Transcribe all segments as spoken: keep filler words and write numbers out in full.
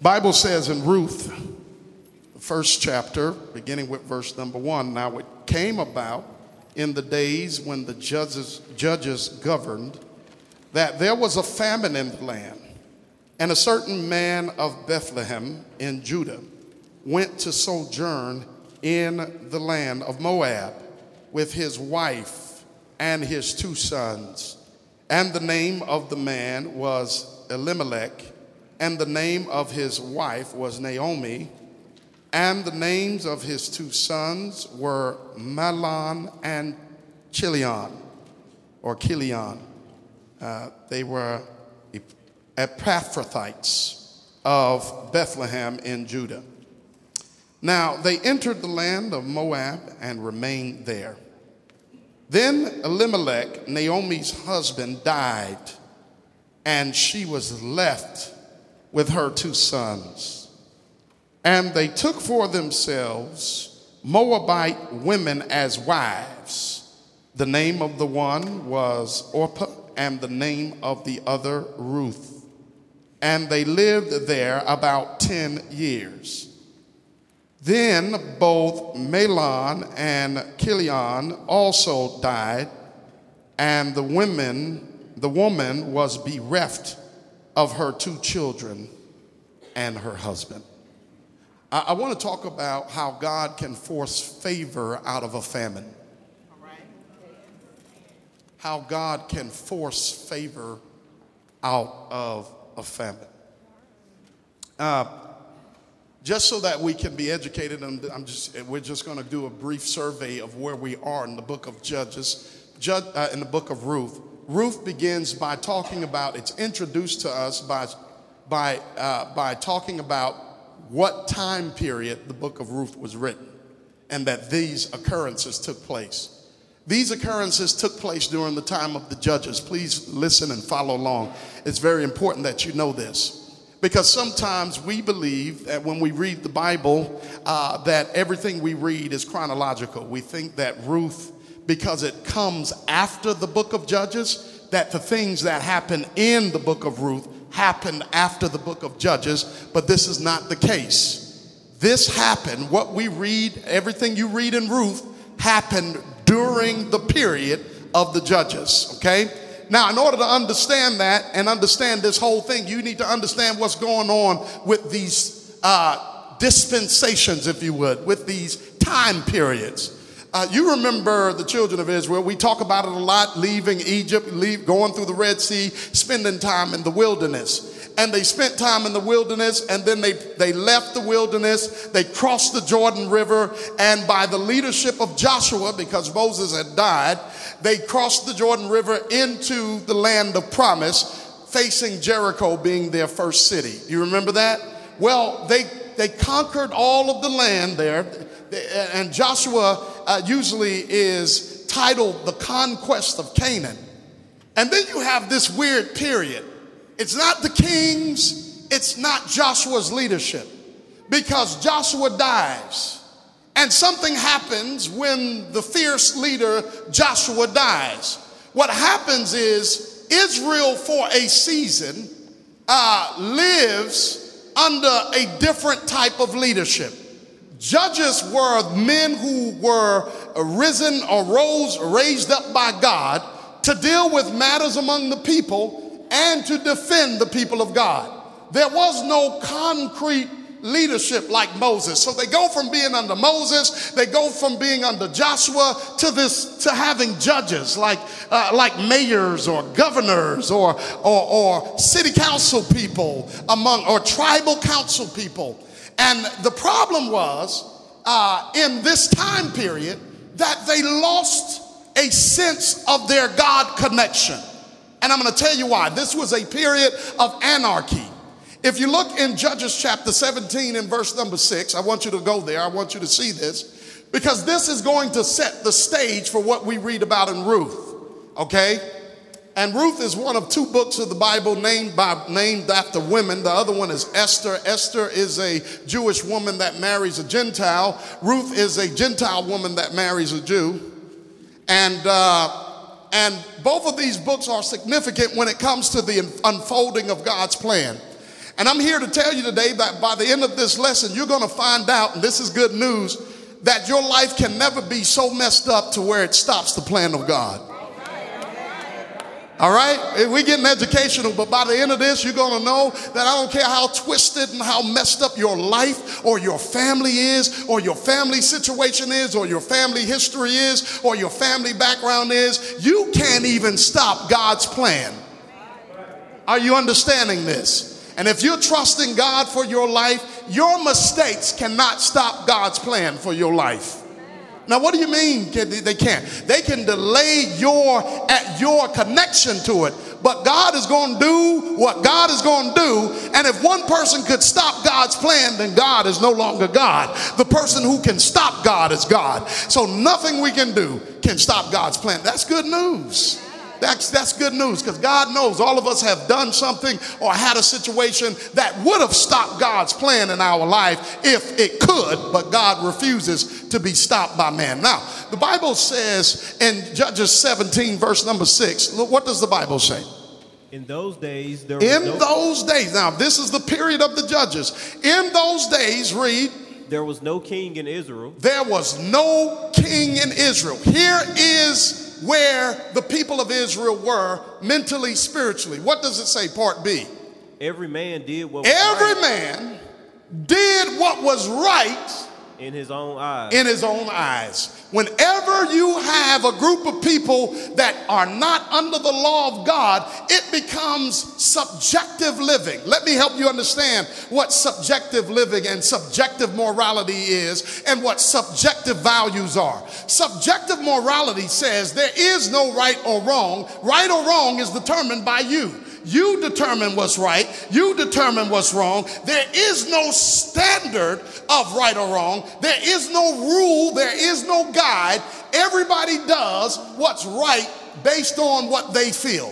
Bible says in Ruth, the first chapter, beginning with verse number one, now it came about in the days when the judges, judges governed, that there was a famine in the land, and a certain man of Bethlehem in Judah went to sojourn in the land of Moab with his wife and his two sons. And the name of the man was Elimelech, and the name of his wife was Naomi, and the names of his two sons were Mahlon and Chilion, or Kilion. Uh, they were Epaphrathites of Bethlehem in Judah. Now they entered the land of Moab and remained there. Then Elimelech, Naomi's husband, died, and she was left with her two sons. And they took for themselves Moabite women as wives. The name of the one was Orpah, and the name of the other Ruth. And they lived there about ten years. Then both Mahlon and Kilion also died, and the women, the woman was bereft of her two children and her husband. I, I want to talk about how God can force favor out of a famine. How God can force favor out of a famine. Uh, just so that we can be educated, and I'm just, we're just going to do a brief survey of where we are in the book of Judges, Judge, uh, in the book of Ruth. Ruth begins by talking about, it's introduced to us by, by, uh, by talking about what time period the book of Ruth was written, and that these occurrences took place. These occurrences took place during the time of the judges. Please listen and follow along. It's very important that you know this, because sometimes we believe that when we read the Bible, uh, that everything we read is chronological. We think that Ruth, because it comes after the book of Judges, that the things that happen in the book of Ruth happened after the book of Judges, but this is not the case. This happened, what we read, everything you read in Ruth happened during the period of the judges, okay? Now, in order to understand that and understand this whole thing, you need to understand what's going on with these uh, dispensations, if you would, with these time periods. Uh, you remember the children of Israel. We talk about it a lot, leaving Egypt, leave, going through the Red Sea, spending time in the wilderness. And they spent time in the wilderness, and then they, they left the wilderness. They crossed the Jordan River, and by the leadership of Joshua, because Moses had died, they crossed the Jordan River into the land of promise, facing Jericho being their first city. You remember that? Well, they, they conquered all of the land there, and Joshua uh, usually is titled the conquest of Canaan. And then you have this weird period. It's not the kings, it's not Joshua's leadership, because Joshua dies. And something happens when the fierce leader Joshua dies. What happens is Israel for a season uh, lives under a different type of leadership. Judges were men who were risen or rose, raised up by God to deal with matters among the people and to defend the people of God. There was no concrete leadership like Moses. So they go from being under Moses, they go from being under Joshua to this, to having judges like uh, like mayors or governors or, or or city council people among, or tribal council people. And the problem was uh, in this time period that they lost a sense of their God connection. And I'm going to tell you why. This was a period of anarchy. If you look in Judges chapter seventeen and verse number six, I want you to go there. I want you to see this, because this is going to set the stage for what we read about in Ruth. Okay? And Ruth is one of two books of the Bible named by named after women. The other one is Esther. Esther is a Jewish woman that marries a Gentile. Ruth is a Gentile woman that marries a Jew. And uh, and both of these books are significant when it comes to the unfolding of God's plan. And I'm here to tell you today that by the end of this lesson, you're going to find out, and this is good news, that your life can never be so messed up to where it stops the plan of God. All right? We're getting educational, but by the end of this, you're going to know that I don't care how twisted and how messed up your life or your family is, or your family situation is, or your family history is, or your family background is, you can't even stop God's plan. Are you understanding this? And if you're trusting God for your life, your mistakes cannot stop God's plan for your life. Now, what do you mean they can't? They can delay your, at your connection to it. But God is going to do what God is going to do. And if one person could stop God's plan, then God is no longer God. The person who can stop God is God. So nothing we can do can stop God's plan. That's good news. That's, that's good news, because God knows all of us have done something or had a situation that would have stopped God's plan in our life if it could, but God refuses to be stopped by man. Now, the Bible says in Judges seventeen, verse number six, look, what does the Bible say? In those days, there was In no, those days, now this is the period of the judges. In those days, read, there was no king in Israel. There was no king in Israel. Here is where the people of Israel were mentally, spiritually. What does it say, part B? Every man did what was Every right man did what was right in his own eyes. in his own eyes. Whenever you have a group of people that are not under the law of God, it becomes subjective living. Let me help you understand what subjective living and subjective morality is and what subjective values are. Subjective morality says there is no right or wrong. Right or wrong is determined by you. You determine what's right. You determine what's wrong. There is no standard of right or wrong. There is no rule. There is no guide. Everybody does what's right based on what they feel.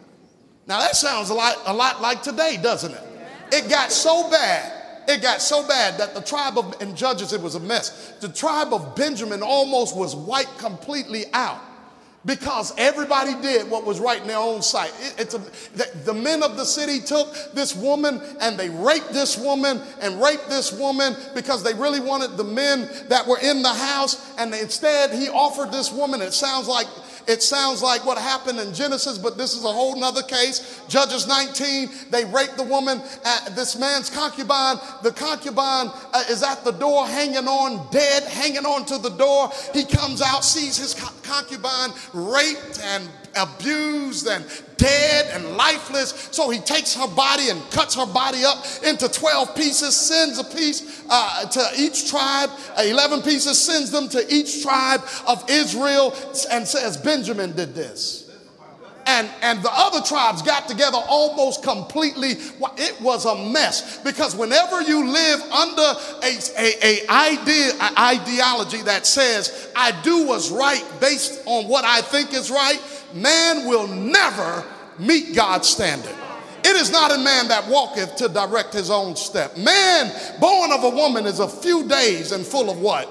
Now that sounds a lot, a lot like today, doesn't it? It got so bad. It got so bad that the tribe of, in Judges, it was a mess. The tribe of Benjamin almost was wiped completely out, because everybody did what was right in their own sight. It, it's a, the, the men of the city took this woman and they raped this woman and raped this woman because they really wanted the men that were in the house. And they, instead, he offered this woman. It sounds like It sounds like what happened in Genesis, but this is a whole nother case. Judges nineteen, they raped the woman, uh, this man's concubine. The concubine uh, is at the door, hanging on, dead, hanging on to the door. He comes out, sees his co- concubine raped and abused and dead and lifeless. So he takes her body and cuts her body up into twelve pieces, sends a piece uh, to each tribe, uh, eleven pieces, sends them to each tribe of Israel, and says, Benjamin did this. And, and the other tribes got together almost completely. It was a mess, because whenever you live under a, a, a idea, a ideology that says, I do what's right based on what I think is right, man will never meet God's standard. It is not a man that walketh to direct his own step. Man born of a woman is a few days and full of what?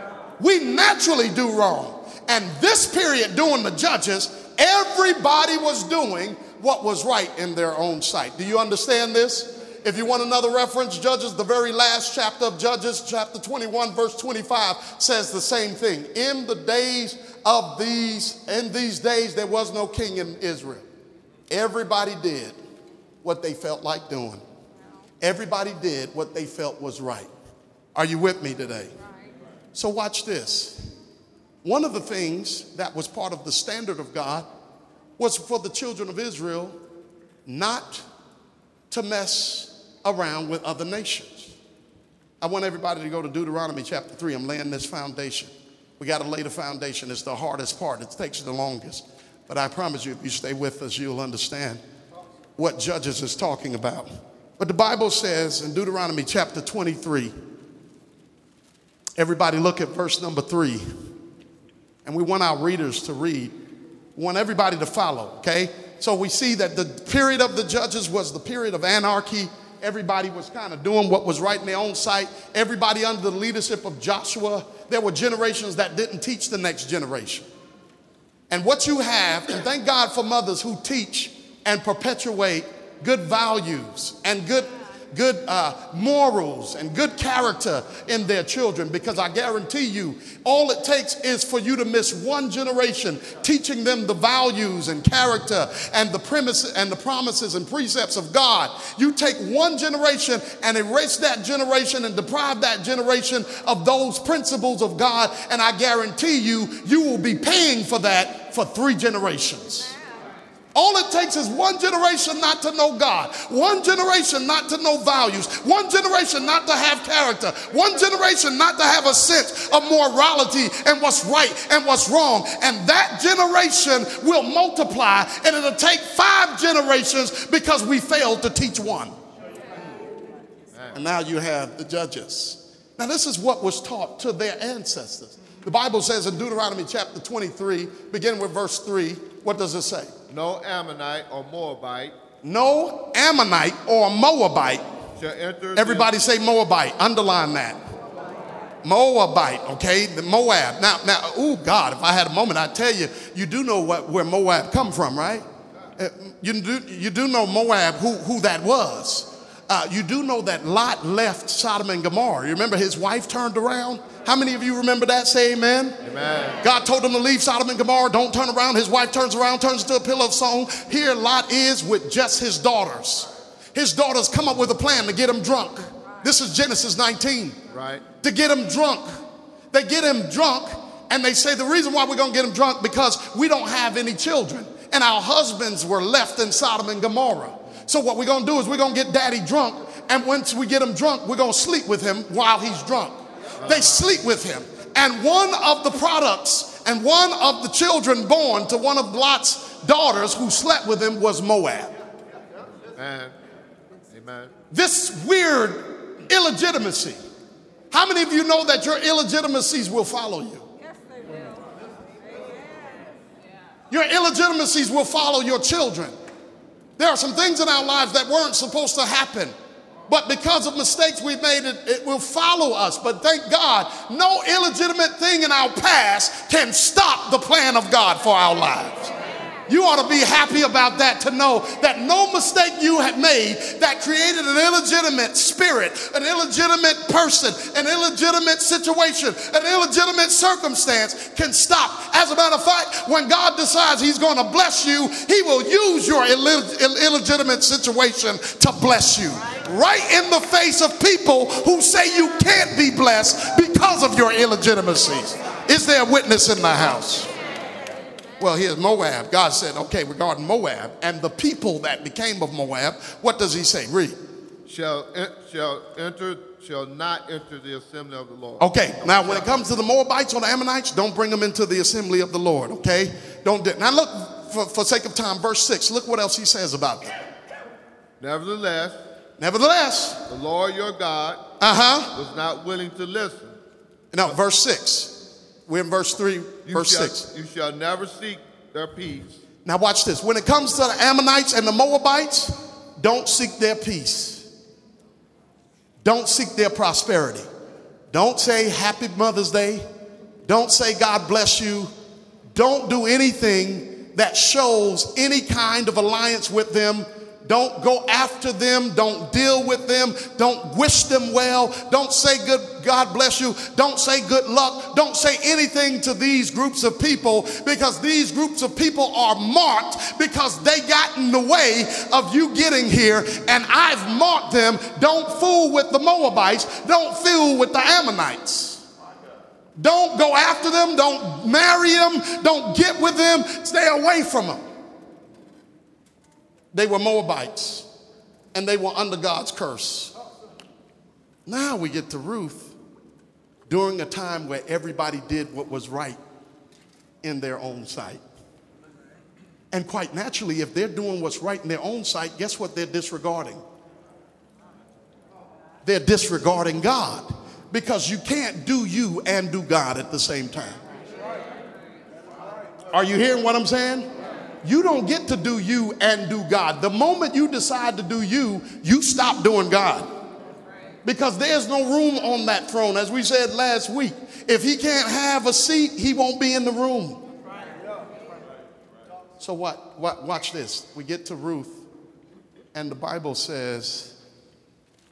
We naturally do wrong. And this period during the Judges, everybody was doing what was right in their own sight. Do you understand this? If you want another reference, Judges, the very last chapter of Judges, chapter twenty-one, verse twenty-five, says the same thing. In the days of these, in these days, there was no king in Israel. Everybody did what they felt like doing. Everybody did what they felt was right. Are you with me today? So watch this. One of the things that was part of the standard of God was for the children of Israel not to mess around with other nations. I want everybody to go to Deuteronomy chapter three. I'm laying this foundation. We got to lay the foundation. It's the hardest part. It takes the longest. But I promise you, if you stay with us, you'll understand what Judges is talking about. But the Bible says in Deuteronomy chapter twenty-three, everybody look at verse number three. And we want our readers to read. We want everybody to follow, okay? So we see that the period of the Judges was the period of anarchy. Everybody was kind of doing what was right in their own sight. Everybody under the leadership of Joshua. There were generations that didn't teach the next generation. And what you have, and thank God for mothers who teach and perpetuate good values and good good uh, morals and good character in their children, because I guarantee you, all it takes is for you to miss one generation teaching them the values and character and the premise and the promises and precepts of God. You take one generation and erase that generation and deprive that generation of those principles of God, and I guarantee you, you will be paying for that for three generations. All it takes is one generation not to know God, one generation not to know values, one generation not to have character, one generation not to have a sense of morality and what's right and what's wrong. And that generation will multiply, and it'll take five generations because we failed to teach one. And now you have the judges. Now this is what was taught to their ancestors. The Bible says in Deuteronomy chapter twenty-three, beginning with verse three, what does it say? No Ammonite or Moabite. No Ammonite or Moabite. Shall enter. Everybody say Moabite. Underline that. Moabite, okay? The Moab. Now, now, oh God, if I had a moment, I'd tell you, you do know what, where Moab come from, right? Uh, you, do, you do know Moab, who, who that was. Uh, you do know that Lot left Sodom and Gomorrah. You remember his wife turned around? How many of you remember that? Say amen. Amen. God told him to leave Sodom and Gomorrah. Don't turn around. His wife turns around, turns into a pillar of stone. Here Lot is with just his daughters. His daughters come up with a plan to get him drunk. This is Genesis nineteen. Right. To get him drunk. They get him drunk, and they say the reason why we're going to get him drunk because we don't have any children. And our husbands were left in Sodom and Gomorrah. So what we're going to do is we're going to get daddy drunk, and once we get him drunk, we're going to sleep with him while he's drunk. They sleep with him. And one of the products and one of the children born to one of Lot's daughters who slept with him was Moab. Amen. Amen. This weird illegitimacy. How many of you know that your illegitimacies will follow you? Yes, they will. Your illegitimacies will follow your children. There are some things in our lives that weren't supposed to happen, but because of mistakes we've made, it, it will follow us. But thank God, no illegitimate thing in our past can stop the plan of God for our lives. You ought to be happy about that, to know that no mistake you have made that created an illegitimate spirit, an illegitimate person, an illegitimate situation, an illegitimate circumstance can stop. As a matter of fact, when God decides he's going to bless you, he will use your illeg- illegitimate situation to bless you. Right in the face of people who say you can't be blessed because of your illegitimacies. Is there a witness in the house? Well, here's Moab. God said, okay, regarding Moab and the people that became of Moab, what does he say? Read. Shall, en- shall enter, shall not enter the assembly of the Lord. Okay, now when it comes to the Moabites or the Ammonites, don't bring them into the assembly of the Lord, okay? Don't do, now look, for, for sake of time, verse six, look what else he says about them. Nevertheless, Nevertheless, the Lord your God uh-huh. was not willing to listen. Now, verse six. We're in verse three, You verse shall, six. You shall never seek their peace. Now watch this. When it comes to the Ammonites and the Moabites, don't seek their peace. Don't seek their prosperity. Don't say happy Mother's Day. Don't say God bless you. Don't do anything that shows any kind of alliance with them. Don't go after them. Don't deal with them. Don't wish them well. Don't say good God bless you. Don't say good luck. Don't say anything to these groups of people, because these groups of people are marked because they got in the way of you getting here, and I've marked them. Don't fool with the Moabites. Don't fool with the Ammonites. Don't go after them. Don't marry them. Don't get with them. Stay away from them. They were Moabites, and they were under God's curse. Now we get to Ruth during a time where everybody did what was right in their own sight. And quite naturally, if they're doing what's right in their own sight, guess what they're disregarding? They're disregarding God, because you can't do you and do God at the same time. Are you hearing what I'm saying? You don't get to do you and do God. The moment you decide to do you, you stop doing God. Because there's no room on that throne. As we said last week, if he can't have a seat, he won't be in the room. So what? what? Watch this. We get to Ruth, and the Bible says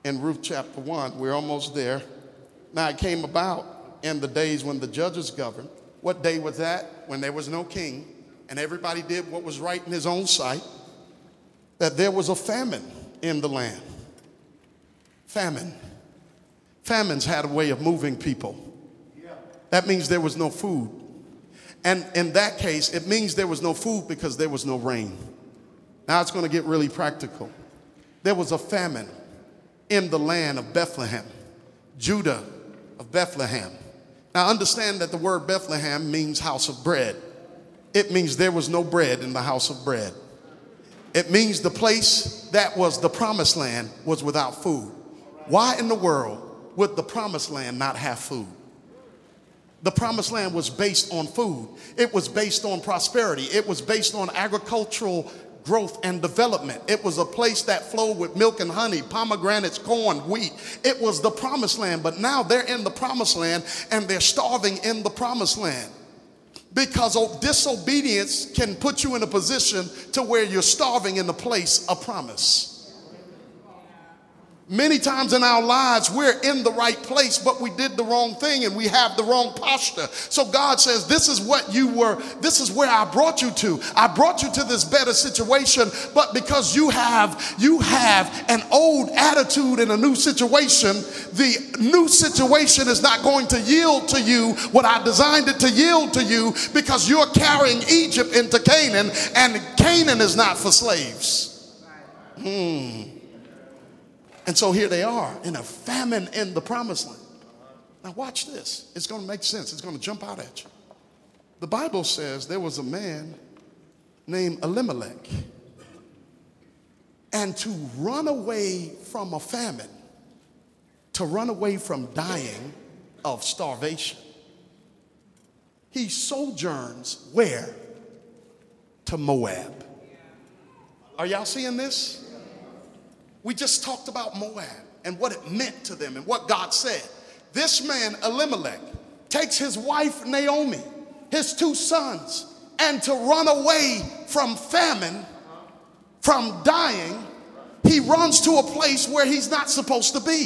in Ruth chapter one. We're almost there. Now it came about in the days when the judges governed. What day was that? When there was no king and everybody did what was right in his own sight. That there was a famine in the land. Famine. Famines had a way of moving people. That means there was no food. And in that case, it means there was no food because there was no rain. Now it's going to get really practical. There was a famine in the land of Bethlehem, Judah of Bethlehem. Now understand that the word Bethlehem means house of bread. It means there was no bread in the house of bread. It means the place that was the promised land was without food. Why in the world would the promised land not have food? The promised land was based on food. It was based on prosperity. It was based on agricultural growth and development. It was a place that flowed with milk and honey, pomegranates, corn, wheat. It was the promised land. But now they're in the promised land and they're starving in the promised land. Because disobedience can put you in a position to where you're starving in the place of promise. Many times in our lives, we're in the right place, but we did the wrong thing and we have the wrong posture. So God says, this is what you were, this is where I brought you to. I brought you to this better situation, but because you have, you have an old attitude in a new situation, the new situation is not going to yield to you what I designed it to yield to you, because you're carrying Egypt into Canaan, and Canaan is not for slaves. Hmm. And so here they are in a famine in the promised land. Now watch this. It's going to make sense. It's going to jump out at you. The Bible says there was a man named Elimelech. And to run away from a famine, to run away from dying of starvation, he sojourns where? To Moab. Are y'all seeing this? We just talked about Moab and what it meant to them and what God said. This man, Elimelech, takes his wife, Naomi, his two sons, and to run away from famine, from dying, he runs to a place where he's not supposed to be.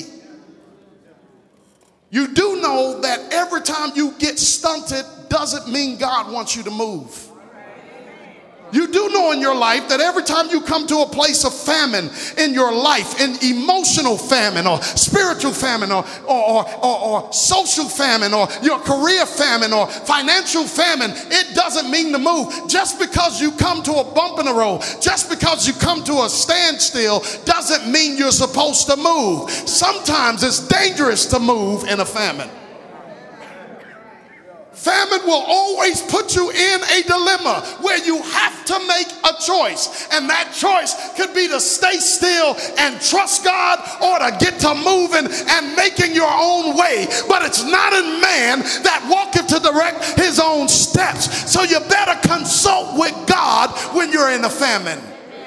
You do know that every time you get stunted doesn't mean God wants you to move. You do know in your life that every time you come to a place of famine in your life, in emotional famine or spiritual famine or, or, or, or, or social famine or your career famine or financial famine, it doesn't mean to move. Just because you come to a bump in the road, just because you come to a standstill, doesn't mean you're supposed to move. Sometimes it's dangerous to move in a famine. Famine will always put you in a dilemma where you have to make a choice. And that choice could be to stay still and trust God, or to get to moving and making your own way. But it's not in man that walketh to direct his own steps. So you better consult with God when you're in a famine.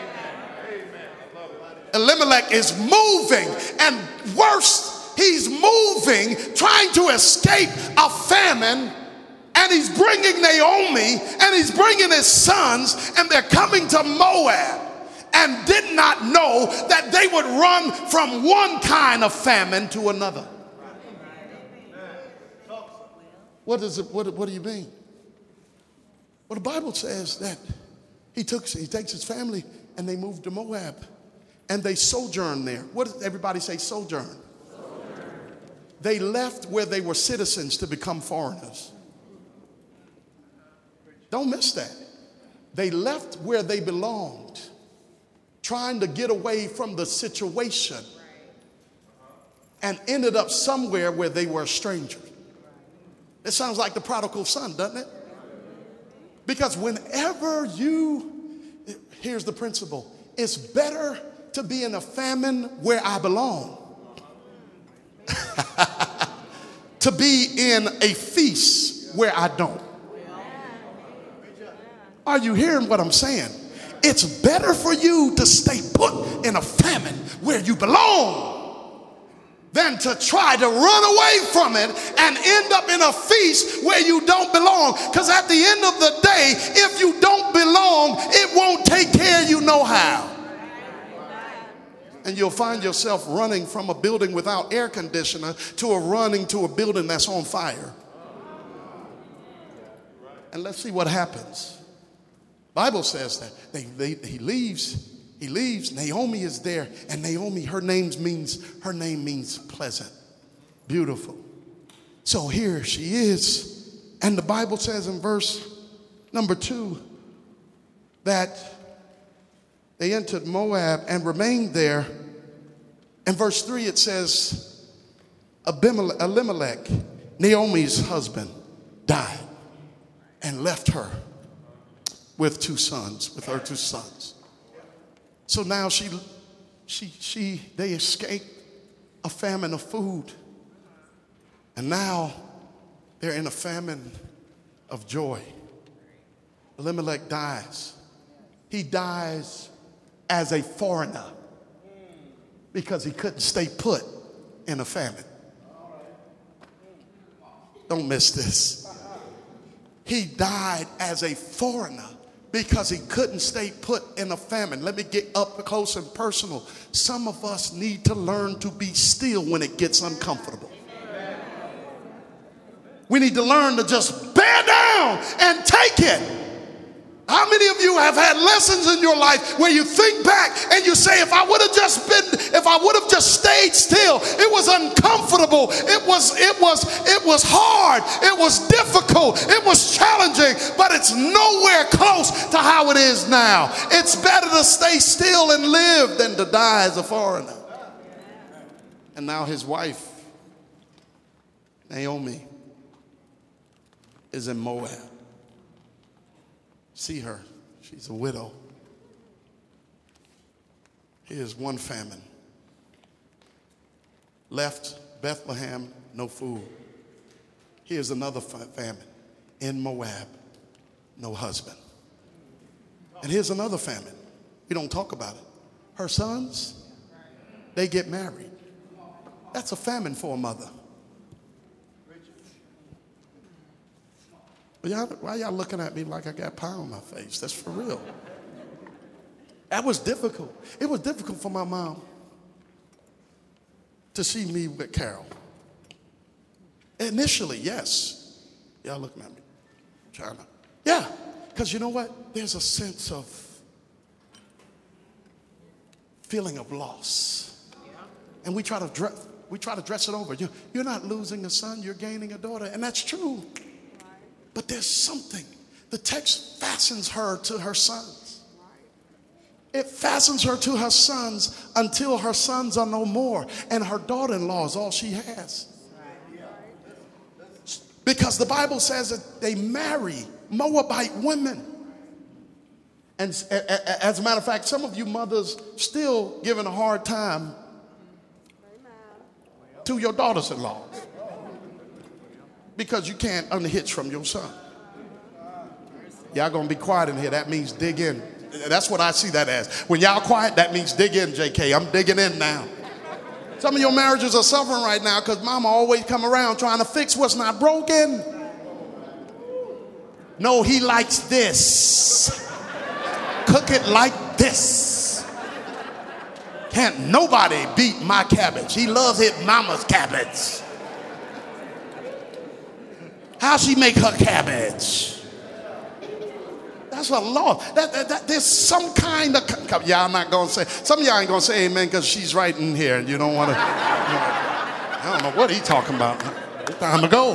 Elimelech is moving, and worse, he's moving, trying to escape a famine. And he's bringing Naomi and he's bringing his sons, and they're coming to Moab, and did not know that they would run from one kind of famine to another. What is it? What, what do you mean? Well, the Bible says that he took he takes his family and they moved to Moab, and they sojourned there. What does everybody say? Sojourn. Sojourn. They left where they were citizens to become foreigners. Don't miss that. They left where they belonged, trying to get away from the situation, and ended up somewhere where they were a stranger. It sounds like the prodigal son, doesn't it? Because whenever you, here's the principle, it's better to be in a famine where I belong to be in a feast where I don't. Are you hearing what I'm saying? It's better for you to stay put in a famine where you belong than to try to run away from it and end up in a feast where you don't belong. Because at the end of the day, if you don't belong, it won't take care of you no how. and you'll find yourself running from a building without air conditioner to a running to a building that's on fire. And let's see what happens. Bible says that they, they, he leaves, he leaves, Naomi is there, and Naomi, her name means, her name means pleasant, beautiful. So here she is, and the Bible says in verse number two that they entered Moab and remained there. In verse three it says Abimelech, Elimelech, Naomi's husband, died and left her with two sons, with her two sons. So now she, she, she, they escaped a famine of food. And now they're in a famine of joy. Elimelech dies. He dies as a foreigner because he couldn't stay put in a famine. Don't miss this. He died as a foreigner because he couldn't stay put in a famine. Let me get up close and personal. Some of us need to learn to be still when it gets uncomfortable. We need to learn to just bear down and take it. How many of you have had lessons in your life where you think back and you say, if I would have just been, if I would have just stayed still, it was uncomfortable, it was, it was, it was hard, it was difficult, it was challenging, but it's nowhere close to how it is now. It's better to stay still and live than to die as a foreigner. And now his wife, Naomi, is in Moab. See her, she's a widow. Here's one famine. Left Bethlehem, no food. Here's another famine. In Moab, no husband. And here's another famine. We don't talk about it. Her sons, they get married. That's a famine for a mother. But y'all, why y'all looking at me like I got pie on my face? That's for real. That was difficult. It was difficult for my mom to see me with Carol. Initially, yes. Y'all looking at me. Trying to. Yeah, because you know what? There's a sense of feeling of loss. And we try to dress, we try to dress it over. You're, you're not losing a son, you're gaining a daughter. And that's true. But there's something. The text fastens her to her sons. It fastens her to her sons until her sons are no more. And her daughter-in-law is all she has. Because the Bible says that they marry Moabite women. And as a matter of fact, some of you mothers still giving a hard time to your daughters-in-law. Because you can't unhitch from your son. Y'all gonna be quiet in here. That means dig in. That's what I see that as. When y'all quiet, that means dig in, J K. I'm digging in now. Some of your marriages are suffering right now because mama always come around trying to fix what's not broken. No, he likes this. Cook it like this. Can't nobody beat my cabbage. He loves his mama's cabbage. How she make her cabbage? That's a law. That, that, that, there's some kind of, y'all not gonna say, some of y'all ain't gonna say amen because she's right in here and you don't wanna, you know, I don't know what he talking about. It's time to go.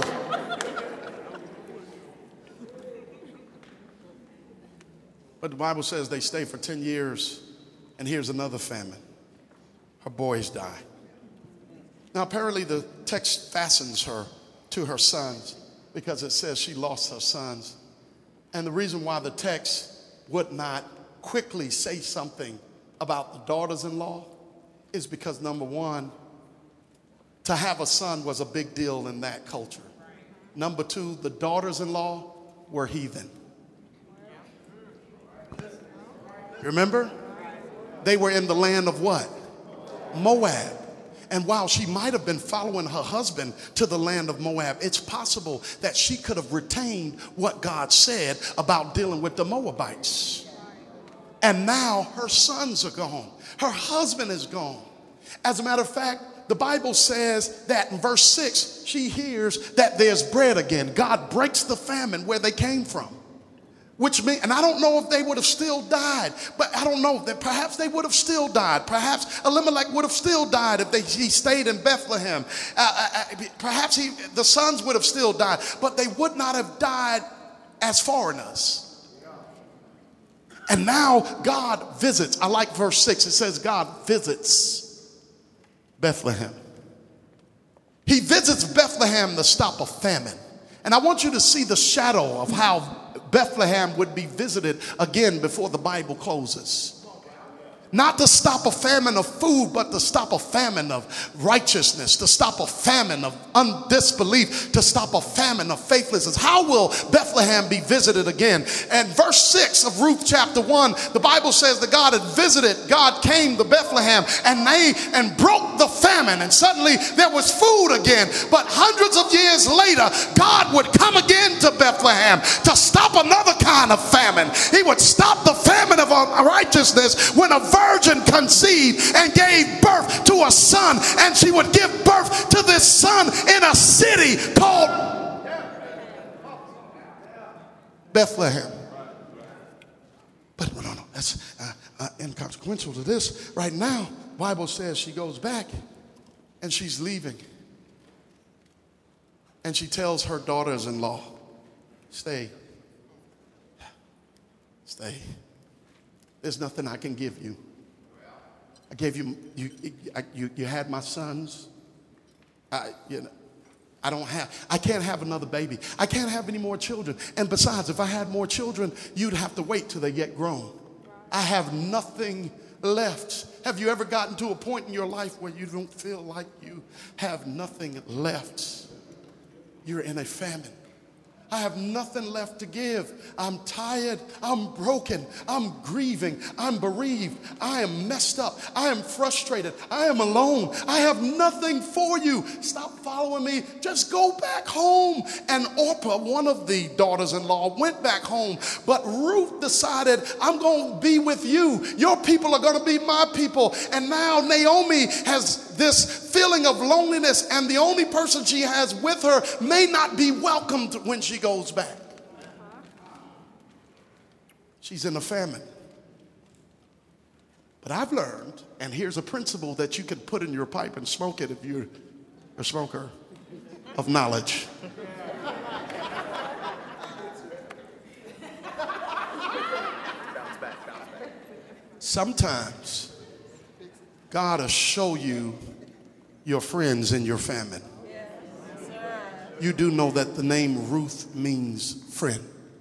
But the Bible says they stay for ten years and here's another famine. Her boys die. Now apparently the text fastens her to her sons, because it says she lost her sons. And the reason why the text would not quickly say something about the daughters-in-law is because, number one, to have a son was a big deal in that culture. Number two, the daughters-in-law were heathen. Remember? They were in the land of what? Moab. And while she might have been following her husband to the land of Moab, it's possible that she could have retained what God said about dealing with the Moabites. And now her sons are gone. Her husband is gone. As a matter of fact, the Bible says that in verse six, she hears that there's bread again. God breaks the famine where they came from. Which means, and I don't know if they would have still died, but I don't know that perhaps they would have still died. Perhaps Elimelech would have still died if they, he stayed in Bethlehem. Uh, uh, perhaps he, the sons would have still died, but they would not have died as foreigners. And now God visits. I like verse six. It says God visits Bethlehem. He visits Bethlehem to stop a famine. And I want you to see the shadow of how Bethlehem would be visited again before the Bible closes. Not to stop a famine of food, but to stop a famine of righteousness, to stop a famine of undisbelief, to stop a famine of faithlessness. How will Bethlehem be visited again? And verse six of Ruth chapter one, the Bible says that God had visited, God came to Bethlehem and they and broke the famine, and suddenly there was food again. But hundreds of years later, God would come again to Bethlehem to stop another kind of famine. He would stop the famine of unrighteousness when a virgin conceived and gave birth to a son, and she would give birth to this son in a city called Bethlehem. But no, no, that's uh, uh, inconsequential to this. Right now, Bible says she goes back and she's leaving, and she tells her daughters-in-law, stay, stay. There's nothing I can give you. I gave you, you, you, you had my sons. I, you know, I don't have, I can't have another baby. I can't have any more children. And besides, if I had more children, you'd have to wait till they get grown. I have nothing left. Have you ever gotten to a point in your life where you don't feel like you have nothing left? You're in a famine. I have nothing left to give. I'm tired. I'm broken. I'm grieving. I'm bereaved. I am messed up. I am frustrated. I am alone. I have nothing for you. Stop following me. Just go back home. And Orpah, one of the daughters-in-law, went back home. But Ruth decided, I'm going to be with you. Your people are going to be my people. And now Naomi has this feeling of loneliness, and the only person she has with her may not be welcomed when she goes back. She's in a famine. But I've learned, and here's a principle that you can put in your pipe and smoke it if you're a smoker of knowledge. Sometimes God will show you your friends in your famine. You do know that the name Ruth means friend.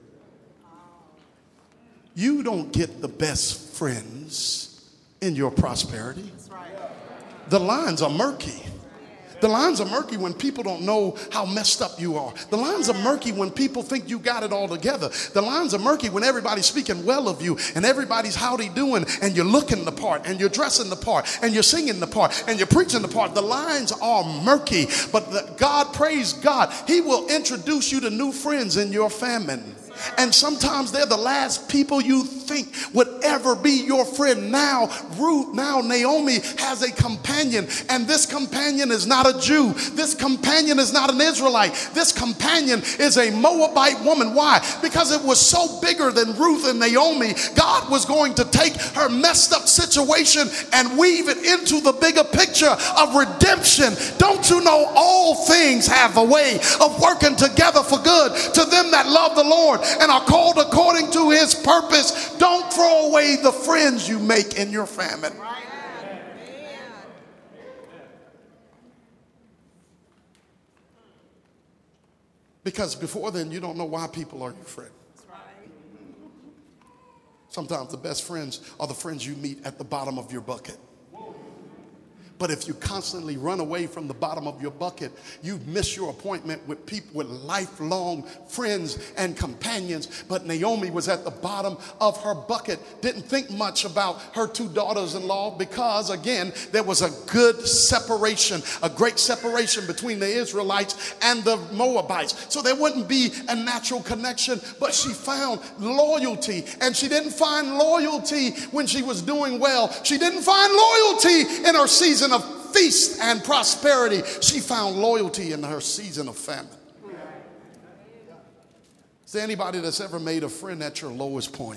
You don't get the best friends in your prosperity. The lines are murky. The lines are murky when people don't know how messed up you are. The lines are murky when people think you got it all together. The lines are murky when everybody's speaking well of you and everybody's howdy doing, and you're looking the part and you're dressing the part and you're singing the part and you're preaching the part. The lines are murky, but the, God, praise God, He will introduce you to new friends in your famine. And sometimes they're the last people you think would ever be your friend. Now, Ruth, now Naomi has a companion, and this companion is not a Jew. This companion is not an Israelite. This companion is a Moabite woman. Why? Because it was so bigger than Ruth and Naomi. God was going to take her messed up situation and weave it into the bigger picture of redemption. Don't you know all things have a way of working together for good to them that love the Lord and are called according to His purpose? Don't throw away the friends you make in your famine. Because before then, you don't know why people are your friend. Sometimes the best friends are the friends you meet at the bottom of your bucket. But if you constantly run away from the bottom of your bucket, you miss your appointment with people, with lifelong friends and companions. But Naomi was at the bottom of her bucket, didn't think much about her two daughters-in-law because, again, there was a good separation, a great separation between the Israelites and the Moabites. So there wouldn't be a natural connection, but she found loyalty. And she didn't find loyalty when she was doing well. She didn't find loyalty in her season of feast and prosperity. She found loyalty in her season of famine. Is there anybody that's ever made a friend at your lowest point?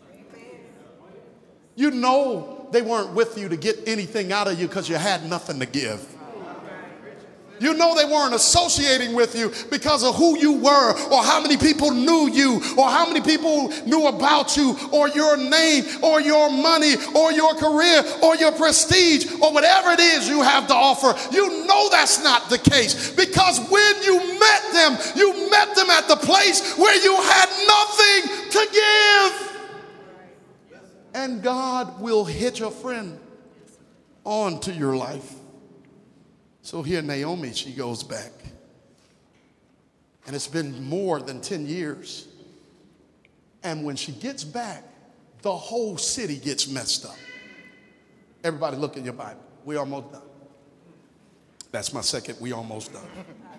You know they weren't with you to get anything out of you because you had nothing to give. You know they weren't associating with you because of who you were or how many people knew you or how many people knew about you or your name or your money or your career or your prestige or whatever it is you have to offer. You know that's not the case because when you met them, you met them at the place where you had nothing to give. And God will hitch a friend onto your life. So here Naomi, she goes back. And it's been more than ten years. And when she gets back, the whole city gets messed up. Everybody look in your Bible. We almost done. That's my second, we almost done.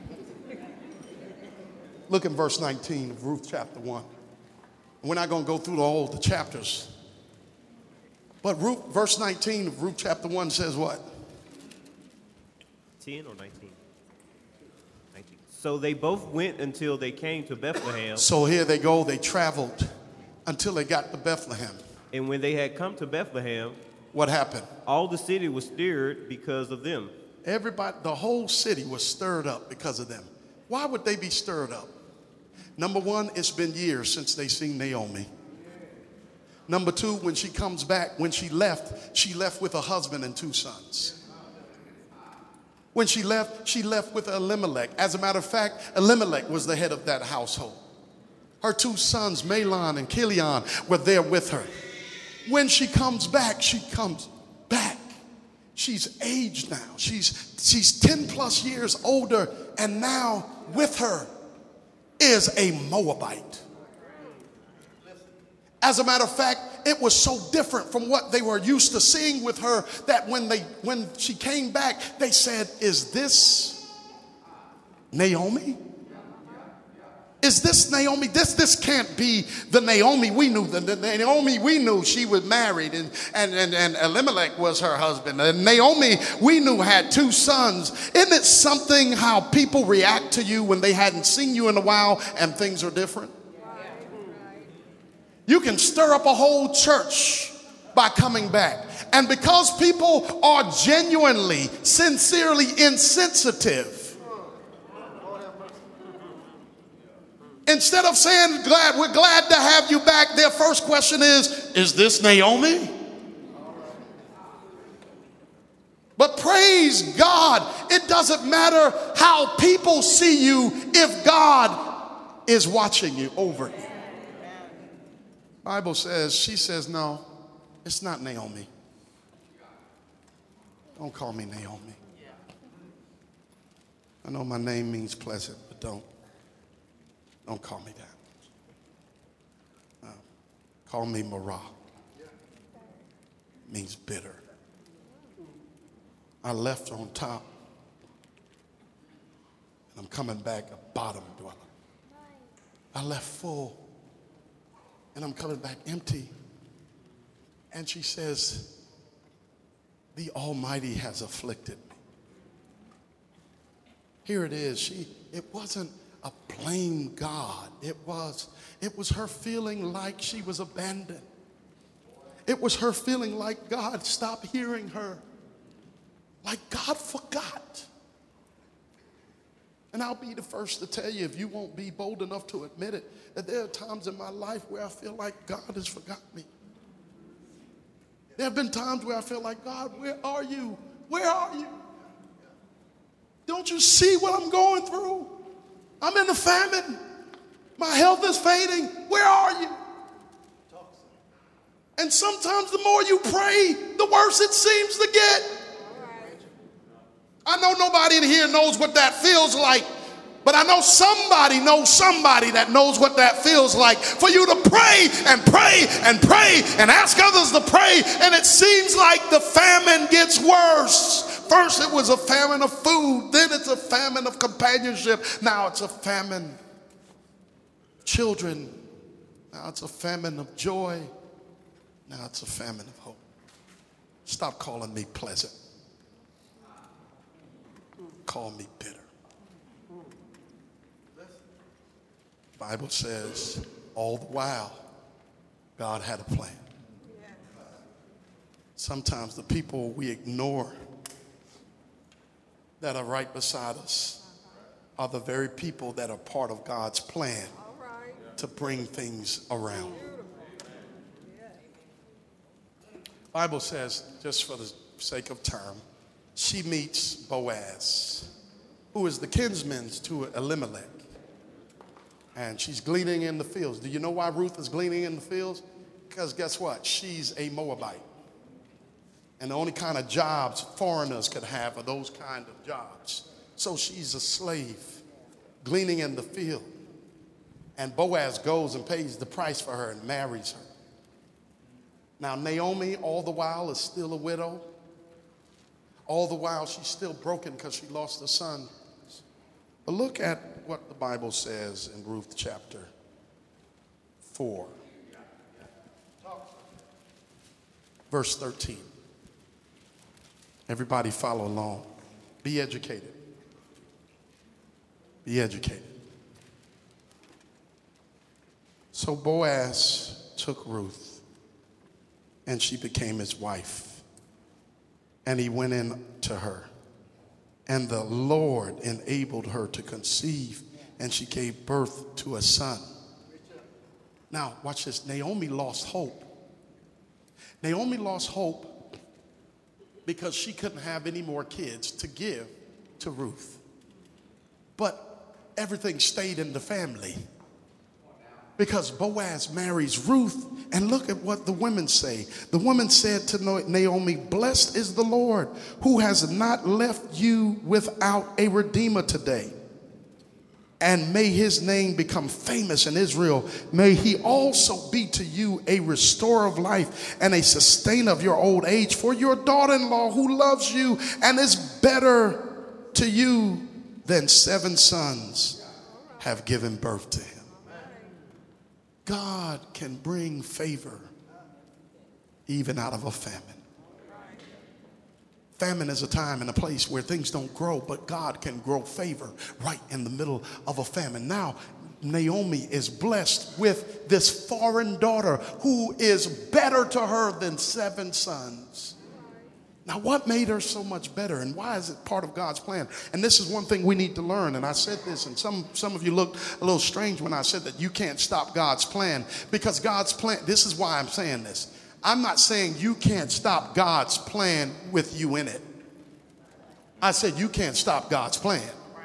Look in verse nineteen of Ruth chapter one. We're not going to go through all the chapters. But Ruth, verse nineteen of Ruth chapter one says what? ten or nineteen? nineteen. So they both went until they came to Bethlehem. So here they go. They traveled until they got to Bethlehem. And when they had come to Bethlehem, what happened? All the city was stirred because of them. Everybody, the whole city was stirred up because of them. Why would they be stirred up? Number one, it's been years since they seen Naomi. Number two, when she comes back, when she left, she left with a husband and two sons. When she left, she left with Elimelech. As a matter of fact, Elimelech was the head of that household. Her two sons, Mahlon and Chilion, were there with her. When she comes back, she comes back. She's aged now. She's, she's ten plus years older, and now with her is a Moabite. As a matter of fact, it was so different from what they were used to seeing with her that when they when she came back, they said, "Is this Naomi? Is this Naomi? This this can't be the Naomi we knew. The, the Naomi we knew, she was married, and, and, and, and Elimelech was her husband. And Naomi we knew had two sons. Isn't it something how people react to you when they hadn't seen you in a while and things are different? You can stir up a whole church by coming back. And because people are genuinely, sincerely insensitive, instead of saying, glad, we're glad to have you back, their first question is, is this Naomi? But praise God, it doesn't matter how people see you if God is watching you over you. Bible says, she says, no, it's not Naomi. Don't call me Naomi. I know my name means pleasant, but don't. Don't call me that. Uh, call me Marah. Means bitter. I left on top, and I'm coming back a bottom dweller. I left full, and I'm coming back empty. And she says, the Almighty has afflicted me. Here it is. She, it wasn't a blame God. It was, it was her feeling like she was abandoned. It was her feeling like God stopped hearing her. Like God forgot. And I'll be the first to tell you, if you won't be bold enough to admit it, that there are times in my life where I feel like God has forgotten me. There have been times where I feel like, God, where are you? Where are you? Don't you see what I'm going through? I'm in a famine. My health is fading. Where are you? And sometimes the more you pray, the worse it seems to get. I know nobody in here knows what that feels like, but I know somebody knows somebody that knows what that feels like. For you to pray and pray and pray and ask others to pray, and it seems like the famine gets worse. First it was a famine of food, then it's a famine of companionship, now it's a famine of children, now it's a famine of joy, now it's a famine of hope. Stop calling me pleasant. Call me bitter. The Bible says all the while God had a plan. Sometimes the people we ignore that are right beside us are the very people that are part of God's plan to bring things around. Bible says, just for the sake of term, she meets Boaz, who is the kinsman to Elimelech. And she's gleaning in the fields. Do you know why Ruth is gleaning in the fields? Because guess what? She's a Moabite. And the only kind of jobs foreigners could have are those kind of jobs. So she's a slave, gleaning in the field. And Boaz goes and pays the price for her and marries her. Now Naomi, all the while, is still a widow. All the while, she's still broken because she lost a son. But look at what the Bible says in Ruth chapter four, verse thirteen. Everybody follow along. Be educated. Be educated. So Boaz took Ruth, and she became his wife. And he went in to her. And the Lord enabled her to conceive, and she gave birth to a son. Now, watch this. Naomi lost hope. Naomi lost hope because she couldn't have any more kids to give to Ruth. But everything stayed in the family because Boaz marries Ruth. And look at what the women say. The woman said to Naomi, "Blessed is the Lord, who has not left you without a redeemer today. And may his name become famous in Israel. May he also be to you a restorer of life and a sustainer of your old age. For your daughter-in-law, who loves you and is better to you than seven sons, have given birth to him." God can bring favor even out of a famine. Famine is a time and a place where things don't grow, but God can grow favor right in the middle of a famine. Now, Naomi is blessed with this foreign daughter who is better to her than seven sons. Now, what made her so much better, and why is it part of God's plan? And this is one thing we need to learn, and I said this, and some, some of you looked a little strange when I said that you can't stop God's plan, because God's plan, this is why I'm saying this. I'm not saying you can't stop God's plan with you in it. I said you can't stop God's plan.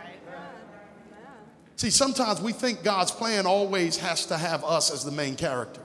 See, sometimes we think God's plan always has to have us as the main character.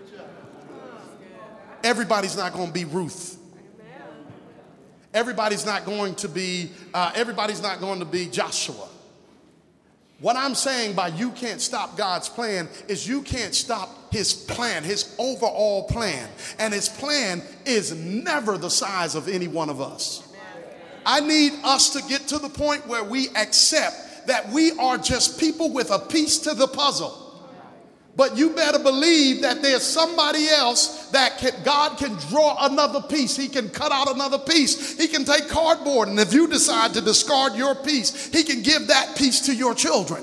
Everybody's not going to be Ruth. Everybody's not going to be, uh, everybody's not going to be Joshua. What I'm saying by you can't stop God's plan is you can't stop his plan, his overall plan. And his plan is never the size of any one of us. I need us to get to the point where we accept that we are just people with a piece to the puzzle. But you better believe that there's somebody else that can, God can draw another piece. He can cut out another piece. He can take cardboard, and if you decide to discard your piece, he can give that piece to your children.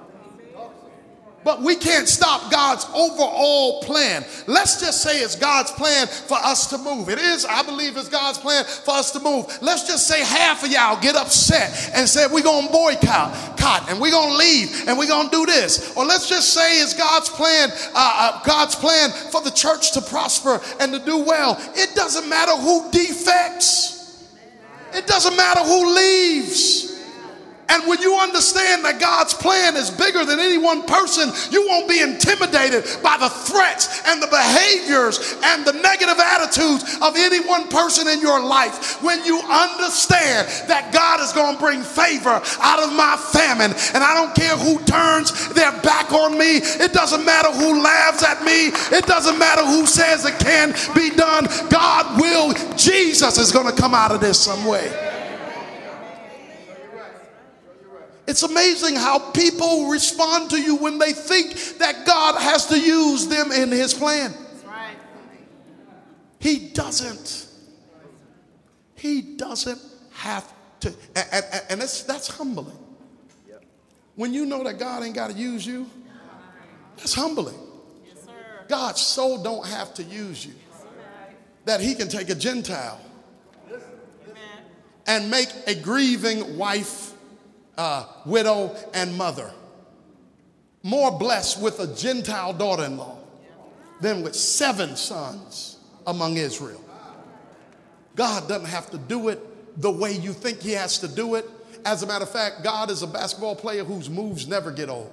But we can't stop God's overall plan. Let's just say it's God's plan for us to move. It is, I believe it's God's plan for us to move. Let's just say half of y'all get upset and say we're going to boycott and we're going to leave and we're going to do this. Or let's just say it's God's plan, uh, uh, God's plan for the church to prosper and to do well. It doesn't matter who defects. It doesn't matter who leaves. And when you understand that God's plan is bigger than any one person, you won't be intimidated by the threats and the behaviors and the negative attitudes of any one person in your life. When you understand that God is going to bring favor out of my famine, and I don't care who turns their back on me, it doesn't matter who laughs at me, it doesn't matter who says it can be done, God will. Jesus is going to come out of this some way. It's amazing how people respond to you when they think that God has to use them in his plan. He doesn't. He doesn't have to. And, and, and that's, that's humbling. When you know that God ain't got to use you, that's humbling. God so don't have to use you that he can take a Gentile and make a grieving wife, uh, widow, and mother more blessed with a Gentile daughter-in-law than with seven sons among Israel. God doesn't have to do it the way you think he has to do it. As a matter of fact, God is a basketball player whose moves never get old.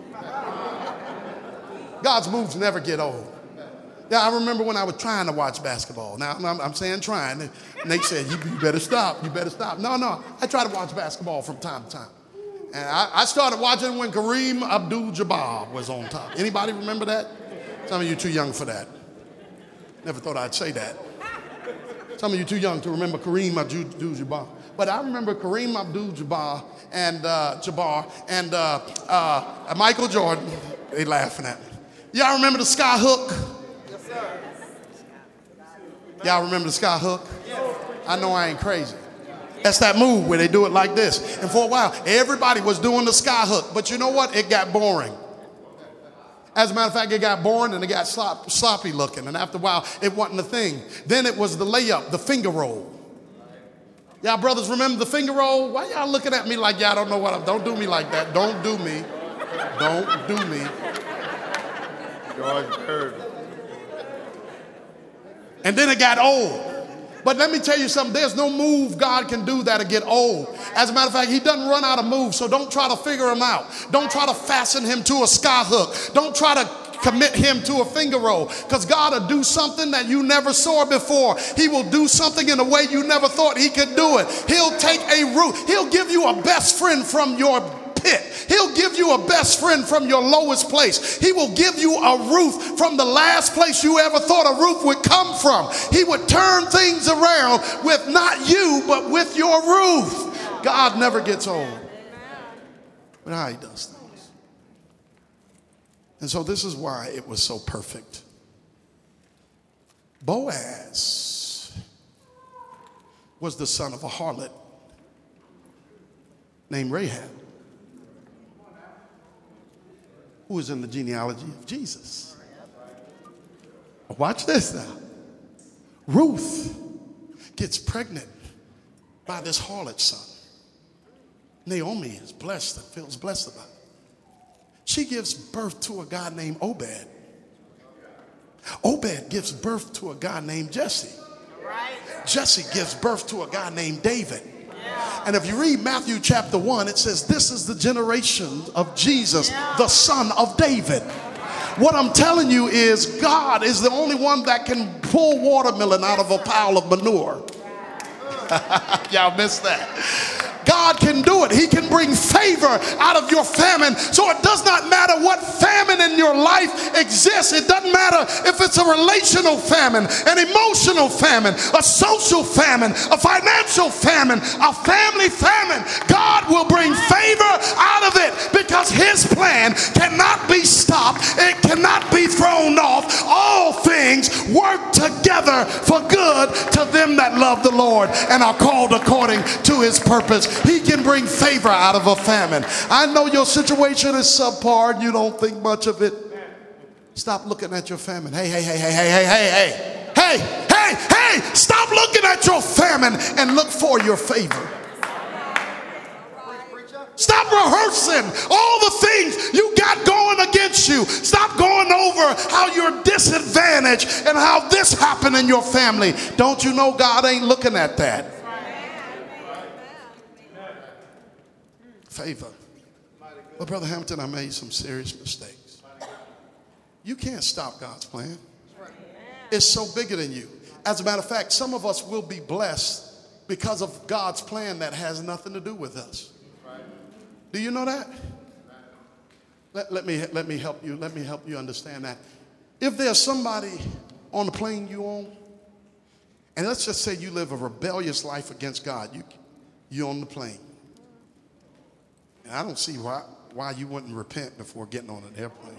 God's moves never get old. Yeah, I remember when I was trying to watch basketball. Now, I'm, I'm saying trying. And Nate said, you, you better stop. You better stop. No, no. I try to watch basketball from time to time. And I, I started watching when Kareem Abdul-Jabbar was on top. Anybody remember that? Some of you too young for that. Never thought I'd say that. Some of you too young to remember Kareem Abdul-Jabbar. But I remember Kareem Abdul-Jabbar and uh, Jabbar and uh, uh, Michael Jordan. They laughing at me. Y'all remember the sky hook? Yes, sir. Y'all remember the sky hook? Yes. I know I ain't crazy. That's that move where they do it like this. And for a while, everybody was doing the sky hook. But you know what? It got boring. As a matter of fact, it got boring and it got slop, sloppy looking. And after a while, it wasn't a thing. Then it was the layup, the finger roll. Y'all brothers remember the finger roll? Why y'all looking at me like y'all don't know what I'm... Don't do me like that. Don't do me. Don't do me. George Bird. And then it got old. But let me tell you something. There's no move God can do that'll get old. As a matter of fact, he doesn't run out of moves. So don't try to figure him out. Don't try to fasten him to a sky hook. Don't try to commit him to a finger roll, because God will do something that you never saw before. He will do something in a way you never thought he could do it. He'll take a root. He'll give you a best friend from your pit. He'll give you a best friend from your lowest place. He will give you a roof from the last place you ever thought a roof would come from. He would turn things around with not you, but with your roof. God never gets old. But how he does things. And so this is why it was so perfect. Boaz was the son of a harlot named Rahab, who is in the genealogy of Jesus. Watch this now. Ruth gets pregnant by this harlot son. Naomi is blessed and feels blessed about it. She gives birth to a guy named Obed. Obed gives birth to a guy named Jesse. Jesse gives birth to a guy named David. And if you read Matthew chapter one, it says, this is the generation of Jesus, the son of David. What I'm telling you is God is the only one that can pull watermelon out of a pile of manure. Y'all missed that. God can do it. He can bring favor out of your famine. So it does not matter what famine in your life exists. It doesn't matter if it's a relational famine, an emotional famine, a social famine, a financial famine, a family famine. God will bring favor out of it because his plan cannot be stopped. It cannot be thrown off. All things work together for good to them that love the Lord and are called according to his purpose. He can bring favor out of a famine. I know your situation is subpar and you don't think much of it. Stop looking at your famine. Hey, hey, hey, hey, hey, hey, hey, hey, hey, hey, hey, stop looking at your famine and look for your favor. Stop rehearsing all the things you got going against you. Stop going over how you're disadvantaged and how this happened in your family. Don't you know God ain't looking at that? Favor. But Brother Hampton, I made some serious mistakes. You can't stop God's plan. It's so bigger than you. As a matter of fact, some of us will be blessed because of God's plan that has nothing to do with us. Do you know that? Let, let me let me help you. Let me help you understand that. If there's somebody on the plane you on, and let's just say you live a rebellious life against God, you you on the plane. And I don't see why why you wouldn't repent before getting on an airplane.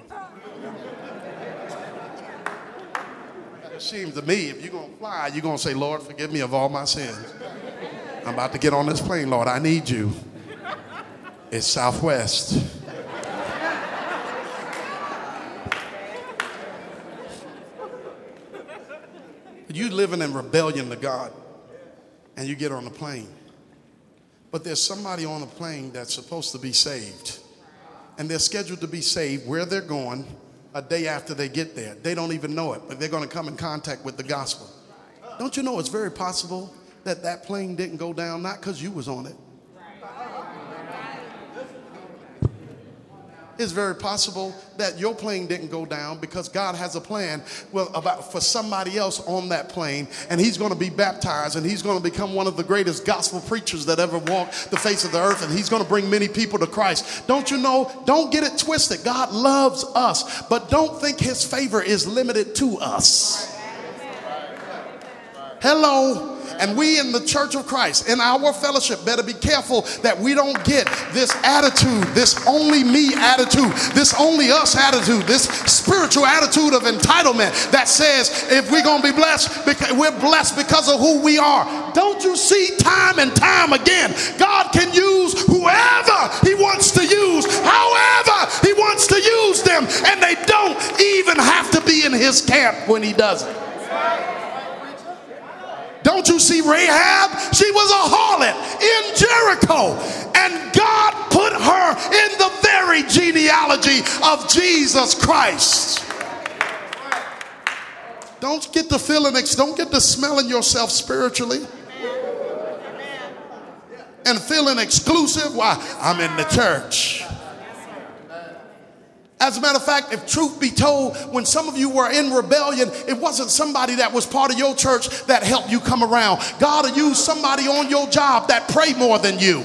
It seems to me if you're gonna fly, you're gonna say, Lord, forgive me of all my sins. I'm about to get on this plane, Lord. I need you. It's Southwest. You living in rebellion to God, and you get on the plane. But there's somebody on the plane that's supposed to be saved, and they're scheduled to be saved where they're going a day after they get there. They don't even know it, but they're going to come in contact with the gospel. Don't you know it's very possible that that plane didn't go down not because you was on it. It's very possible that your plane didn't go down because God has a plan well, about for somebody else on that plane, and he's going to be baptized, and he's going to become one of the greatest gospel preachers that ever walked the face of the earth, and he's going to bring many people to Christ. Don't you know? Don't get it twisted. God loves us, but don't think his favor is limited to us. Hello. And we in the Church of Christ, in our fellowship, better be careful that we don't get this attitude, this only me attitude, this only us attitude, this spiritual attitude of entitlement that says if we're going to be blessed, we're blessed because of who we are. Don't you see time and time again, God can use whoever he wants to use, however he wants to use them, and they don't even have to be in his camp when he does it. Don't you see Rahab? She was a harlot in Jericho, and God put her in the very genealogy of Jesus Christ. Don't get the feeling, don't get the smelling yourself spiritually and feeling exclusive while I'm in the church. As a matter of fact, if truth be told, when some of you were in rebellion, it wasn't somebody that was part of your church that helped you come around. God will use somebody on your job that pray more than you.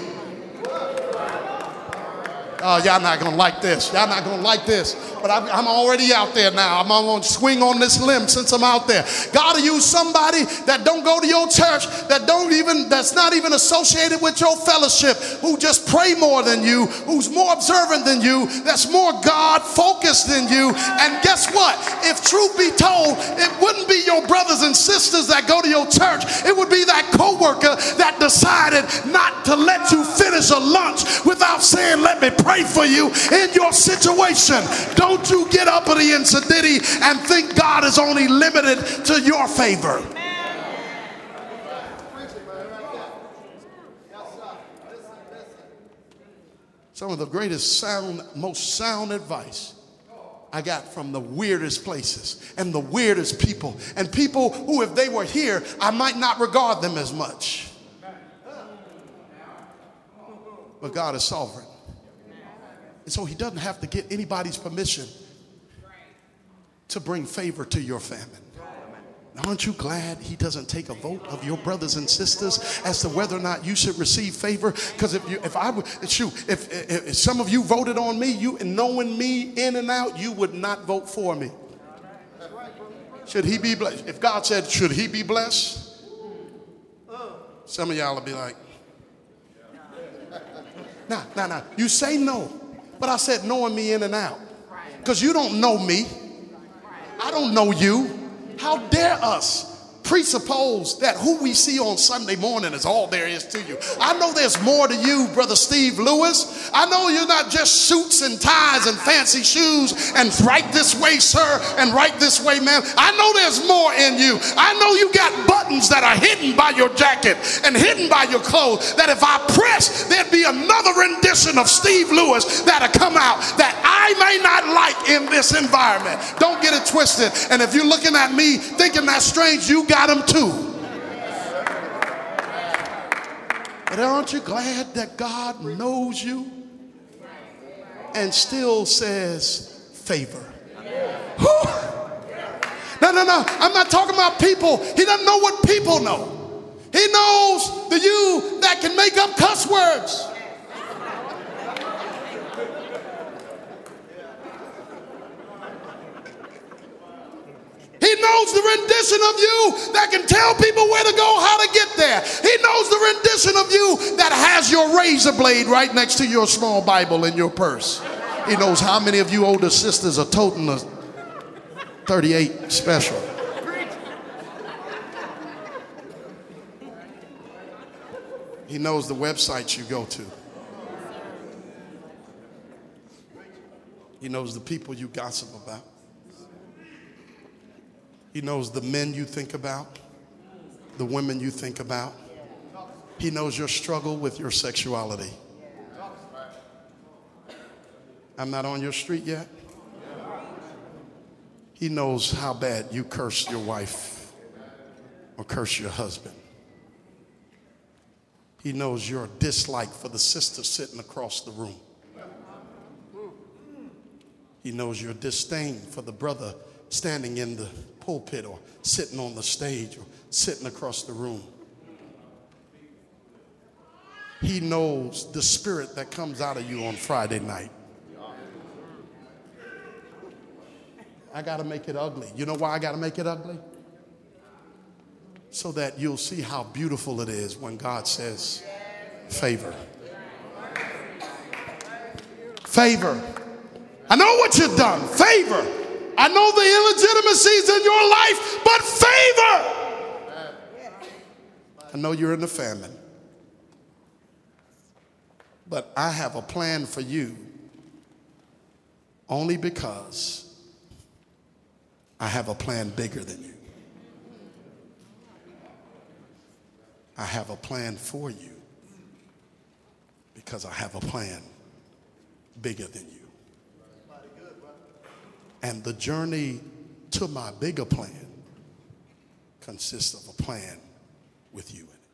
Oh, y'all not going to like this. Y'all not going to like this. But I'm, I'm already out there now. I'm going to swing on this limb since I'm out there. God will use somebody that don't go to your church, that don't even, that's not even associated with your fellowship, who just pray more than you, who's more observant than you, that's more God focused than you. And guess what? If truth be told, it wouldn't be your brothers and sisters that go to your church. It would be that coworker that decided not to let you finish a lunch without saying, let me pray for you in your situation. Don't you get uppity and sedity and think God is only limited to your favor. Some of the greatest sound, most sound advice I got from the weirdest places and the weirdest people, and people who, if they were here, I might not regard them as much. But God is sovereign. And so he doesn't have to get anybody's permission to bring favor to your famine. Now, aren't you glad he doesn't take a vote of your brothers and sisters as to whether or not you should receive favor? Because if you, if I would, shoot, if, if, if some of you voted on me, you knowing me in and out, you would not vote for me. Should he be blessed? If God said, should he be blessed? Some of y'all will be like, nah, nah, nah. You say no. But I said knowing me in and out. Because you don't know me. I don't know you. How dare us presuppose that who we see on Sunday morning is all there is to you. I know there's more to you, Brother Steve Lewis. I know you're not just suits and ties and fancy shoes and right this way, sir, and right this way, ma'am. I know there's more in you. I know you got buttons that are hidden by your jacket and hidden by your clothes that if I press, there'd be another rendition of Steve Lewis that'll come out that I may not like in this environment. Don't get it twisted. And if you're looking at me thinking that's strange, you got them too. But aren't you glad that God knows you? and still says favor. Whew. No, no, no. I'm not talking about people. He doesn't know what people know. He knows the you that can make up cuss words. He knows the rendition of you that can tell people where to go, how to get there. He knows the rendition of you that has your razor blade right next to your small Bible in your purse. He knows how many of you older sisters are toting a thirty-eight special. He knows the websites you go to. He knows the people you gossip about. He knows the men you think about, the women you think about. He knows your struggle with your sexuality. I'm not on your street yet. He knows how bad you curse your wife or curse your husband. He knows your dislike for the sister sitting across the room. He knows your disdain for the brother standing in the pulpit or sitting on the stage or sitting across the room. He knows the spirit that comes out of you on Friday night. I got to make it ugly. You know why I got to make it ugly? So that you'll see how beautiful it is when God says favor. Favor. I know what you've done. Favor. I know the illegitimacies in your life, but favor. I know you're in the famine. But I have a plan for you only because I have a plan bigger than you. I have a plan for you because I have a plan bigger than you. And the journey to my bigger plan consists of a plan with you in it.